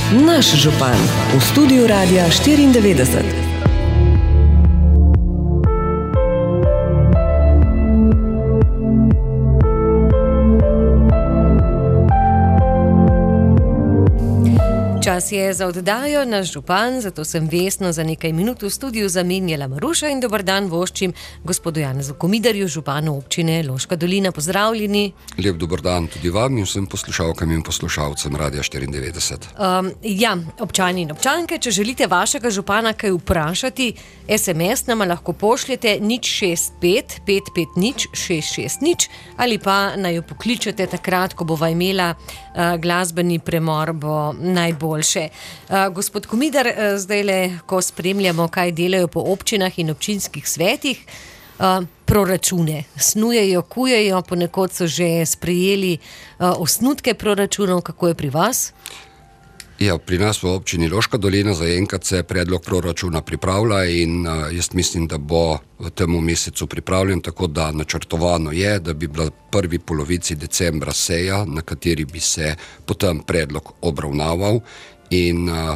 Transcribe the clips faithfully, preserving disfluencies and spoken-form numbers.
Naš župan v studiu Radia štiriindevetdeset. Čas je za oddajo Naš župan, zato sem Vesno za nekaj minut v studiu zamenjala Maruša in dober dan voščim gospodu Janezu Komidarju, županu občine Loška dolina. Pozdravljeni. Lep dober dan tudi vam in vsem poslušalkam in poslušalcem Radia štiriindevetdeset. Um, ja, občani in občanke, če želite vašega župana kaj vprašati, es em es nama lahko pošljete nič šest pet pet pet nič šest šest nič ali pa naj jo pokličete takrat, ko bova imela uh, glasbeni premor, bo najbolj. Uh, gospod Komidar, uh, zdajle, ko spremljamo, kaj delajo po občinah in občinskih svetih, uh, proračune snujejo, kujejo, ponekod so že sprejeli uh, osnutke proračunov. Kako je pri vas? Ja, pri nas v občini Loška dolina zaenkrat se predlog proračuna pripravlja in uh, jaz mislim, da bo v tem mesecu pripravljen, tako da načrtovano je, da bi bila prvi polovici decembra seja, na kateri bi se potem predlog obravnaval in uh,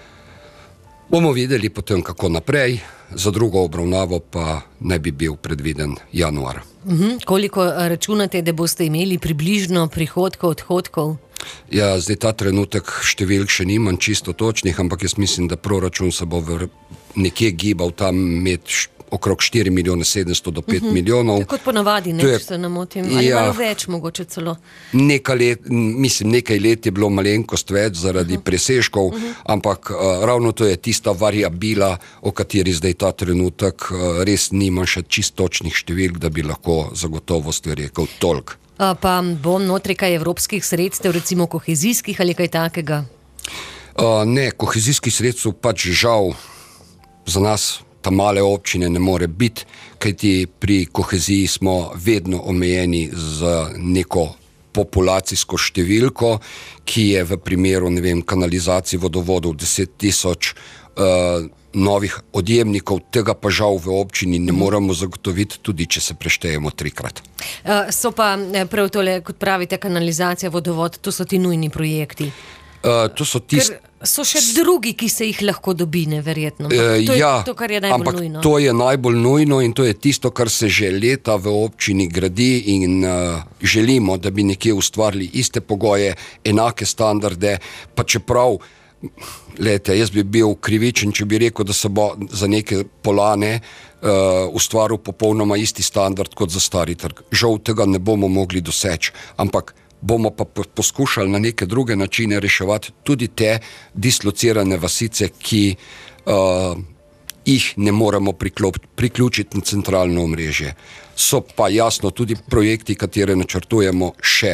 bomo videli potem, kako naprej. Za drugo obravnavo pa naj bi bil predviden januar. Uhum, koliko računate, da boste imeli približno prihodkov, odhodkov? Ja, zdaj ta trenutek številk še nimam čisto točnih, ampak jaz mislim, da proračun se bo v nekje gibal tam med okrog štiri milijone sedemsto do pet milijonov. Kot ponavadi, ne, če se namotim. Ali ja, malo več mogoče celo? Nekaj let, mislim, nekaj let je bilo malenkost več zaradi uh-huh. presežkov, uh-huh. ampak uh, ravno to je tista variabila, o kateri zdaj ta trenutek uh, res nimam še čisto točnih številk, da bi lahko zagotovosti rekel toliko. A pa bo notri kaj evropskih sredstev, recimo kohezijskih ali kaj takega? Uh, ne, kohezijskih sredstev pač žal za nas ta male občine ne more biti, kajti pri koheziji smo vedno omejeni z neko populacijsko številko, ki je v primeru, ne vem, kanalizacij, vodovodov deset tisoč uh, novih odjemnikov, tega pa žal v občini ne moremo zagotoviti, tudi če se preštejemo trikrat. Uh, so pa prav tole, kot pravite, kanalizacija, vodovod, to so ti nujni projekti. Uh, to so tist... Ker so še drugi, ki se jih lahko dobi, neverjetno. Uh, to je ja, to, kar je najbolj ampak nujno. To je najbolj nujno in to je tisto, kar se že leta v občini gradi in uh, želimo, da bi nekje ustvarili iste pogoje, enake standarde, pa čeprav, lejte, jaz bi bil krivičen, če bi rekel, da se bo za neke polane uh, ustvaril popolnoma isti standard kot za stari trg. Žal tega ne bomo mogli doseči, ampak bomo pa poskušali na neke druge načine reševati tudi te dislocirane vasice, ki uh, jih ne moremo priključiti na centralno omrežje. So pa jasno tudi projekti, katere načrtujemo še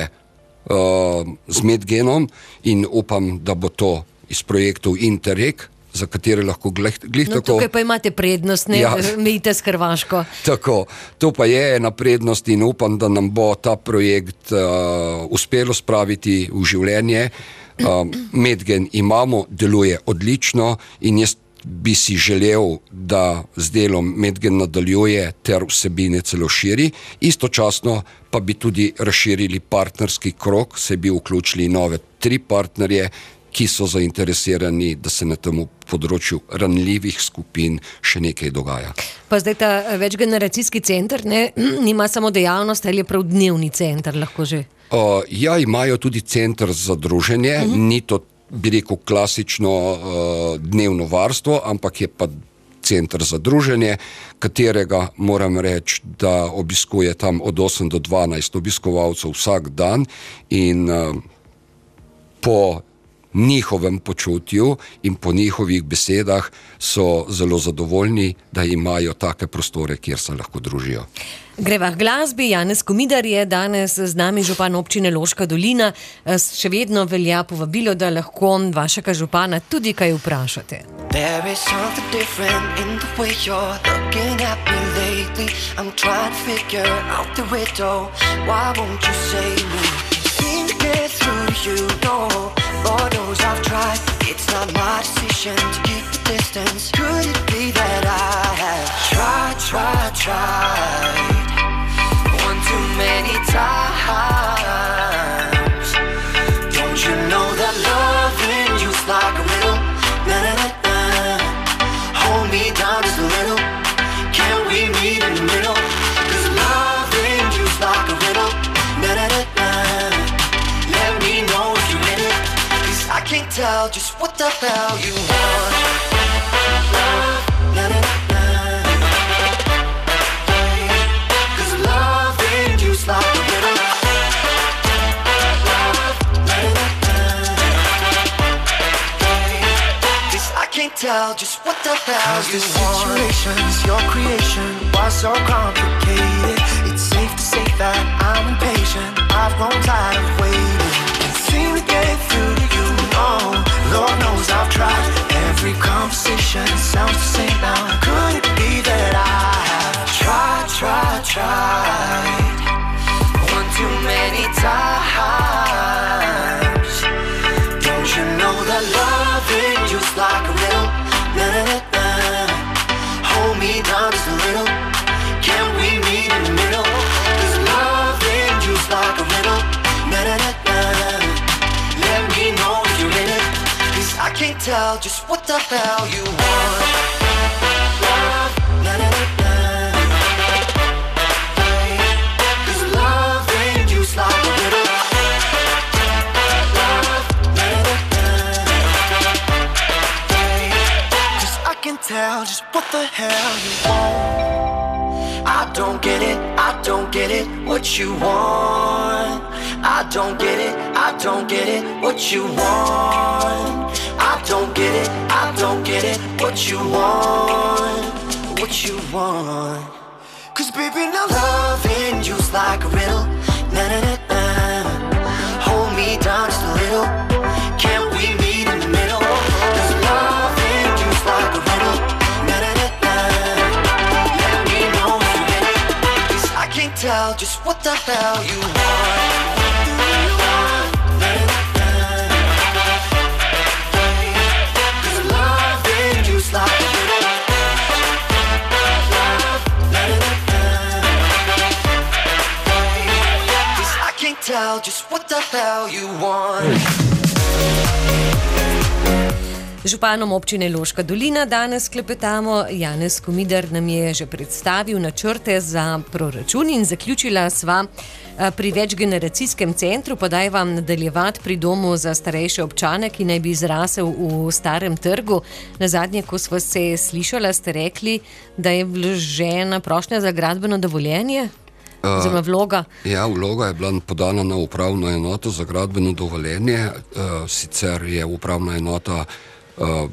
uh, z Medgenom in upam, da bo to iz projektov Interreg, za katere lahko glih, glih no, tako... Tukaj pa imate prednost, ne, ja. Mejite s Hrvaško. Tako, to pa je ena prednost in upam, da nam bo ta projekt uh, uspelo spraviti v življenje. Uh, Medgen imamo, deluje odlično in jaz bi si želel, da z delom Medgen nadaljuje ter vsebine celo širi. Istočasno pa bi tudi razširili partnerski krog, se bi vključili nove tri partnerje, ki so zainteresirani, da se na tem področju ranljivih skupin še nekaj dogaja. Pa zdaj ta večgeneracijski center, ne, nima samo dejavnost, ali je prav dnevni center lahko že? Uh, ja, imajo tudi center za druženje, uh-huh. ni to, bi rekel, klasično uh, dnevno varstvo, ampak je pa center za druženje, katerega moram reči, da obiskuje tam od osem do dvanajst obiskovalcev vsak dan in uh, po njihovem počutju in po njihovih besedah so zelo zadovoljni, da imajo take prostore, kjer se lahko družijo. Greva k glasbi. Janez Komidar je danes z nami, župan občine Loška dolina. Še vedno velja povabilo, da lahko vašega župana tudi kaj vprašate. There is something different in the way you're looking at me lately. I'm trying to figure out the riddle. Why won't you say me? Seem to get through you, no. Lord knows I've tried. It's not my decision to keep the distance. Could it be that I have tried, tried, tried one too many times? Don't you know that loving you's like tell just what the hell you want. Love, na na na. Cause loving you's like a riddle. Love, na na na. Cause I can't tell just what the hell you want. Cause the situation's your creation. Why so complicated? It's safe to say that I'm impatient. I've grown tired of waiting. Can't seem to get through to you, no. Lord knows I've tried. Every conversation sounds the same now. Could it be that I have tried, tried, tried one too many times? Don't you know that loving you's like a riddle? Na na na na. Hold me down just a little. Can we meet in the middle? Cause loving you's like a riddle. Na na na na. Let me know if you're in it. Cause I can't tell just what the hell you want. Love, na na na na. Cause loving you's like a riddle. Love, na na na na. Cause I can tell just what the hell you want. I don't get it, I don't get it, what you want. I don't get it, I don't get it, what you want. I don't get it, I don't get it, what you want. What you want. Cause baby now loving you's like a riddle. Na na na na. Hold me down just a little. Can we meet in the middle? Cause loving you's like a riddle. Na na na na. Let me know if you're in it. Cause I can't tell just what the hell you want. Do you want? Na na na na. Cause loving you's like a riddle. Love, na na na na. Cause I can't tell just what the hell you want. Z županom občine Loška dolina danes klepetamo. Janez Komidar nam je že predstavil načrte za proračun in zaključila sva pri večgeneracijskem centru, pa daj vam nadaljevati pri domu za starejše občane, ki naj bi zrasel v Starem trgu. Nazadnje, ko sva se slišala, ste rekli, da je vložena prošnja za gradbeno dovoljenje? Oziroma vloga? Uh, ja, vloga je bila podana na upravno enoto za gradbeno dovoljenje. Uh, sicer je upravna enota uh,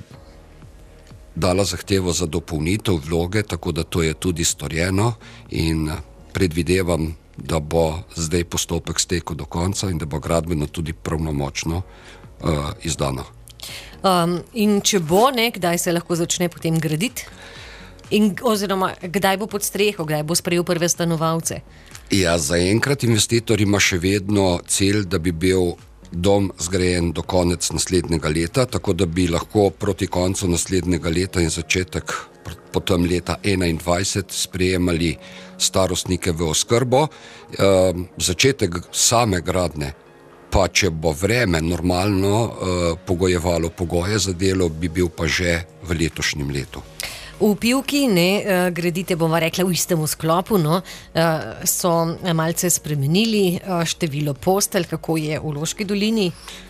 dala zahtevo za dopolnitev vloge, tako da to je tudi storjeno in predvidevam, da bo zdaj postopek stekel do konca in da bo gradbeno tudi pravnomočno uh, izdano. Um, in če bo, ne, kdaj se lahko začne potem graditi? In, oziroma, kdaj bo pod streho, kdaj bo sprejel prve stanovalce? Ja, zaenkrat investitor ima še vedno cilj, da bi bil dom zgrajen do konec naslednjega leta, tako da bi lahko proti koncu naslednjega leta in začetek potem leta enaindvajset sprejemali starostnike v oskrbo. E, začetek same gradnje, pa če bo vreme normalno e, pogojevalo pogoje za delo, bi bil pa že v letošnjem letu. V Pivki, ne, gradite, bomo rekla, v istem sklopu, no, so malce spremenili število postelj, kako je v Loški dolini?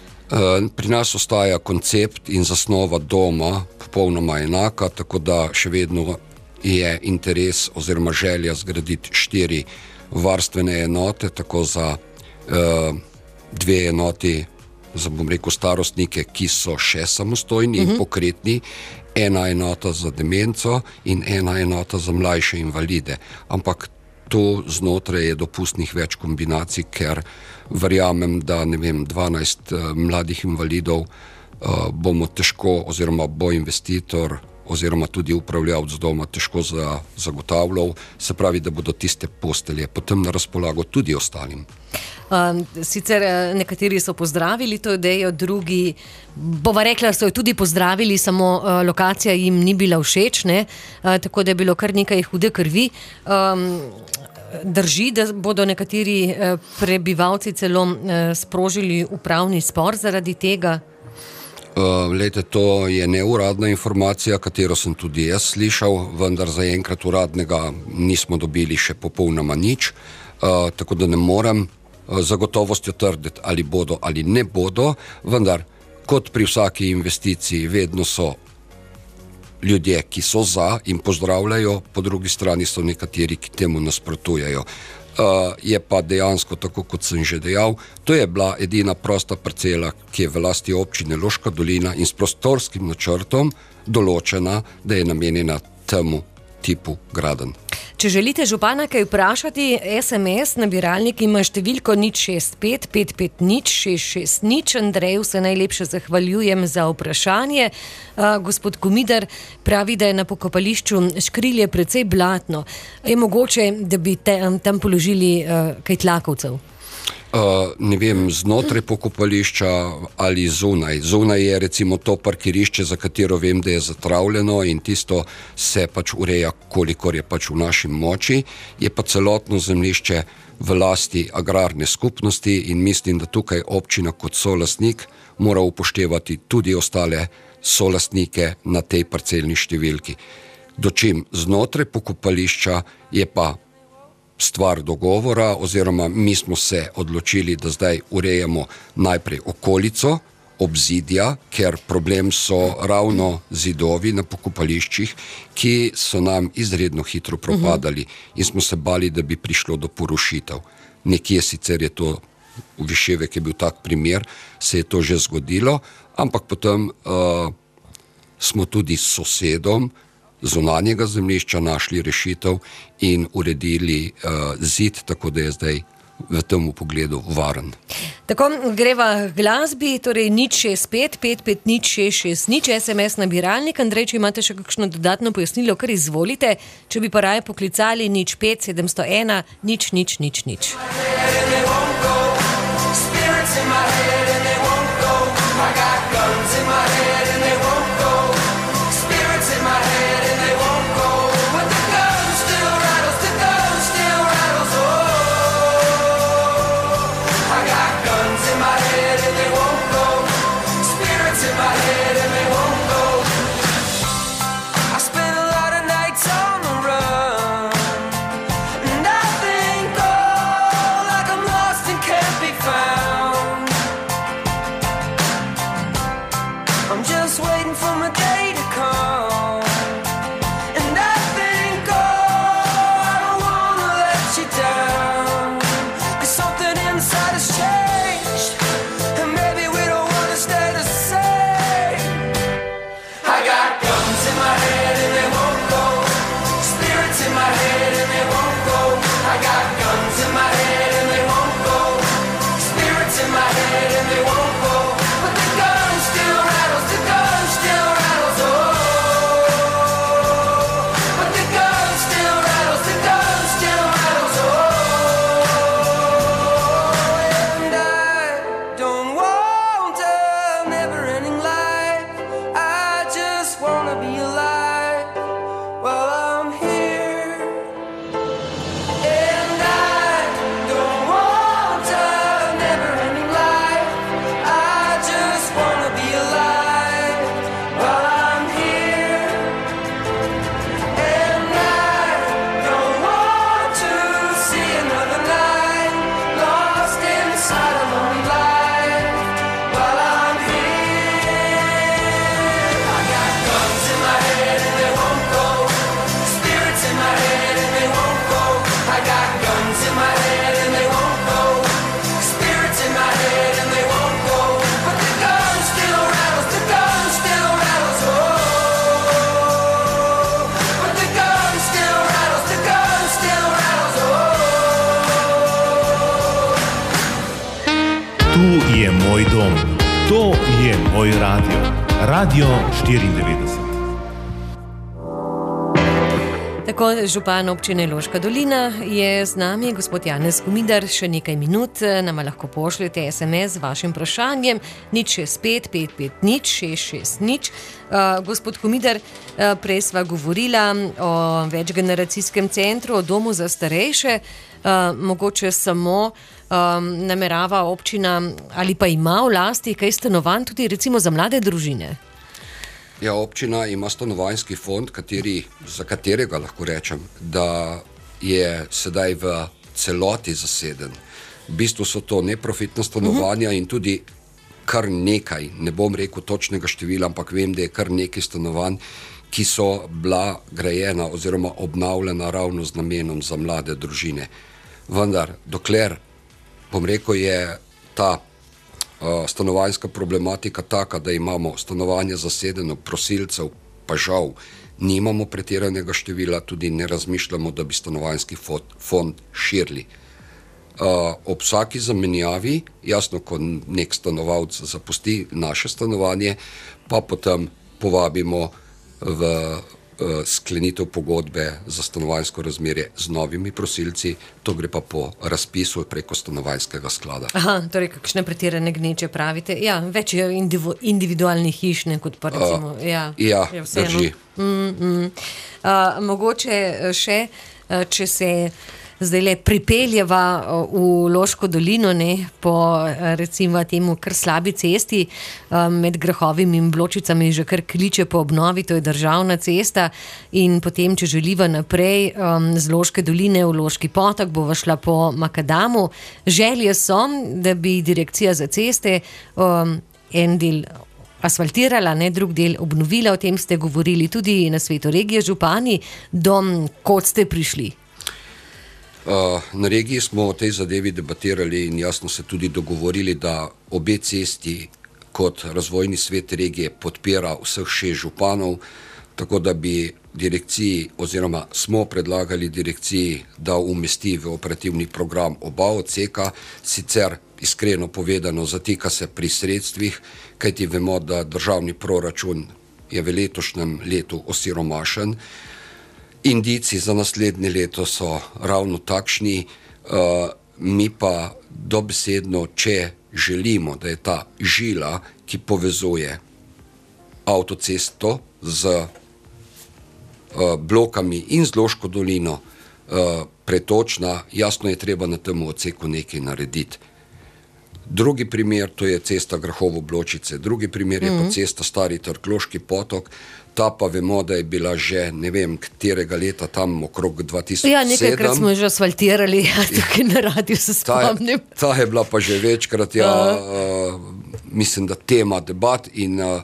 Pri nas ostaja koncept in zasnova doma popolnoma enaka, tako da še vedno je interes oziroma želja zgraditi štiri varstvene enote, tako za uh, dve enoti, za, bom rekel, starostnike, ki so še samostojni uh-huh. in pokretni, ena enota za demenco in ena enota za mlajše invalide. Ampak tu znotraj je dopustnih več kombinacij, ker verjamem, da ne vem, dvanajst uh, mladih invalidov uh, bomo težko oziroma bo investitor oziroma tudi upravljavec doma težko za, zagotavljal, se pravi, da bodo tiste postelje potem na razpolago tudi ostalim. Um, sicer nekateri so pozdravili to idejo, drugi, bova rekla, so jo tudi pozdravili, samo uh, lokacija jim ni bila všeč, ne? Uh, tako da je bilo kar nekaj hude krvi. Um, drži, da bodo nekateri uh, prebivalci celo uh, sprožili upravni spor zaradi tega? Uh, lejte, to je neuradna informacija, katero sem tudi jaz slišal, vendar zaenkrat uradnega nismo dobili še popolnoma nič, uh, tako da ne morem uh, zagotovostjo trditi, ali bodo ali ne bodo, vendar kot pri vsaki investiciji, vedno so ljudje, ki so za in pozdravljajo, po drugi strani so nekateri, ki temu nasprotujejo. Uh, je pa dejansko, tako kot sem že dejal, to je bila edina prosta parcela, ki je v lasti občine Loška dolina in s prostorskim načrtom določena, da je namenjena temu tipu gradenj. Če želite župana kaj vprašati, es em es nabiralnik ima številko nič šest pet pet pet nič šest šest nič. Andreju se najlepše zahvaljujem za vprašanje. Uh, gospod Komidar pravi, da je na pokopališču Škrilje precej blatno. Je mogoče, da bi te, tam položili uh, kaj tlakovcev? Uh, ne vem, znotraj pokopališča ali zunaj. Zunaj je recimo to parkirišče, za katero vem, da je zatravljeno in tisto se pač ureja, kolikor je pač v naši moči. Je pa celotno zemljišče v lasti agrarne skupnosti in mislim, da tukaj občina kot solastnik mora upoštevati tudi ostale solastnike na tej parcelni številki. Dočim znotraj pokopališča je pa stvar dogovora, oziroma mi smo se odločili, da zdaj urejamo najprej okolico, obzidja, ker problem so ravno zidovi na pokopališčih, ki so nam izredno hitro propadali in smo se bali, da bi prišlo do porušitev. Nekje sicer je to, v Viševek je bil tak primer, se je to že zgodilo, ampak potem uh, smo tudi s sosedom zunanjega zemljišča našli rešitev in uredili uh, zid, tako da je zdaj v tem pogledu varen. Tako, greva glasbi, torej nič šest pet pet pet nič šest šest nič, es em es nabiralnik. Andrej, če imate še kakšno dodatno pojasnilo, kar izvolite, če bi pa raje poklicali nič pet sedem sto ena nič nič nič nič. Je moj dom, to je moj radio, radio štiriindevetdeset. Tako, župan občine Loška dolina je z nami, gospod Janez Komidar. Še nekaj minut nama lahko pošljete es em es z vašim vprašanjem nič šest pet pet pet nič šest šest nič. Uh, gospod Komidar, uh, prej sva govorila o večgeneracijskem centru, o domu za starejše. Uh, mogoče samo um, namerava občina ali pa ima v lasti kaj stanovanj tudi recimo za mlade družine? Ja, občina ima stanovanjski fond, kateri, za katerega lahko rečem, da je sedaj v celoti zaseden. V bistvu so to neprofitna stanovanja uh-huh. in tudi kar nekaj, ne bom rekel točnega števila, ampak vem, da je kar nekaj stanovanj, ki so bila grajena oziroma obnavljena ravno z namenom za mlade družine. Vendar, dokler, bom rekel, je ta uh, stanovanjska problematika taka, da imamo stanovanje zasedeno, prosilcev pa žal nimamo pretiranega števila, tudi ne razmišljamo, da bi stanovanjski fond širili. Uh, ob vsaki zamenjavi, jasno, ko nek stanovalec zapusti naše stanovanje, pa potem povabimo v uh, sklenitev pogodbe za stanovanjsko razmerje z novimi prosilci, to gre pa po razpisu preko stanovanjskega sklada. Aha, torej kakšne pretirane gneče pravite. Ja, več je individu, individualnih hiš, ne kot pa recimo. Uh, ja, ja drži. Mm, mm. Uh, mogoče še, uh, če se zdaj le pripeljeva v Loško dolino, ne, po recimo temu kar slabi cesti, med Grahovim in Bločicami že kar kliče po obnovi, to je državna cesta, in potem, če želiva naprej z Loške doline v Loški potok, bova šla po Makadamu. Želje so, da bi direkcija za ceste en del asfaltirala, ne, drug del obnovila, o tem ste govorili tudi na svetu regije župani. Do kod ste prišli? Uh, na regiji smo o tej zadevi debatirali in jasno se tudi dogovorili, da obe cesti kot razvojni svet regije podpira vseh šest županov, tako da bi direkciji oziroma smo predlagali direkciji, da umesti v operativni program oba odseka, sicer iskreno povedano zatika se pri sredstvih, kajti vemo, da državni proračun je v letošnjem letu osiromašen. Indici za naslednje leto so ravno takšni, uh, mi pa dobesedno, če želimo, da je ta žila, ki povezuje avtocesto z uh, blokami in z Loško dolino uh, pretočna, jasno je treba na tem odseku nekaj narediti. Drugi primer, to je cesta Grahovo-Bločice, drugi primer je mm-hmm. pa cesta Stari trg Loški potok, ta pa vemo, da je bila že, ne vem, katerega leta tam okrog dva tisoč sedem. Ja, nekajkrat smo že asfaltirali, ja, tukaj na radiju se spomnim. Ta, ta je bila pa že večkrat, ja, uh, mislim, da tema debat in uh,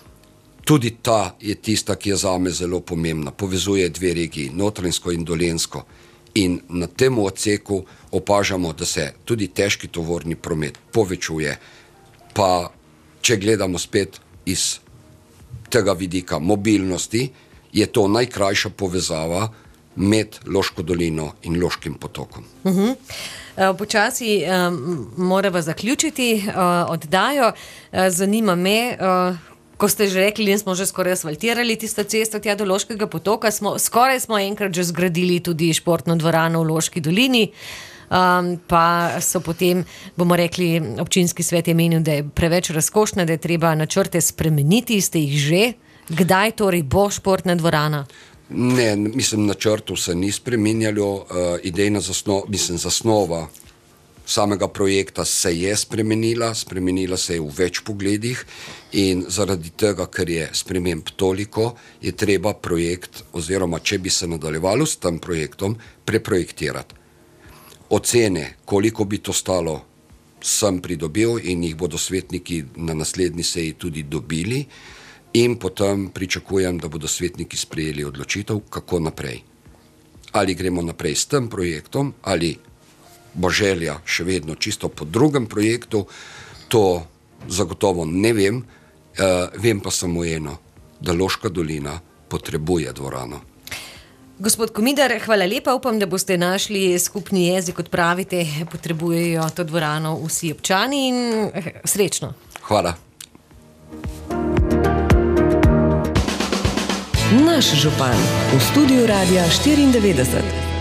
tudi ta je tista, ki je zame zelo pomembna. Povezuje dve regiji, Notranjsko in Dolenjsko. In na tem odseku opažamo, da se tudi težki tovorni promet povečuje, pa če gledamo spet iz tega vidika mobilnosti, je to najkrajša povezava med Loško dolino in Loškim potokom. Uh-huh. Počasi um, morava zaključiti uh, oddajo. Uh, zanima me, uh, ko ste že rekli, in smo že skoraj asfaltirali tisto cesto tja do Loškega potoka, smo, skoraj smo enkrat že zgradili tudi športno dvorano v Loški dolini, um, pa so potem, bomo rekli, občinski svet je menil, da je preveč razkošna, da je treba načrte spremeniti, ste jih že. Kdaj torej bo športna dvorana? Ne, mislim, načrtov se ni spremenjalo, uh, idejna zasnova, mislim, zasnova samega projekta se je spremenila, spremenila se je v več pogledih in zaradi tega, ker je sprememb toliko, je treba projekt, oziroma če bi se nadaljevalo s tem projektom, preprojektirati. Ocene, koliko bi to stalo, sem pridobil in jih bodo svetniki na naslednji seji tudi dobili in potem pričakujem, da bodo svetniki sprejeli odločitev, kako naprej. Ali gremo naprej s tem projektom, ali bo želja še vedno čisto po drugem projektu, to zagotovo ne vem, uh, vem pa samo eno, da Loška dolina potrebuje dvorano. Gospod Komidar, hvala lepa, upam, da boste našli skupni jezik, kot pravite, potrebujejo to dvorano vsi občani in srečno. Hvala. Naš župan v studiu Radia štiriindevetdeset.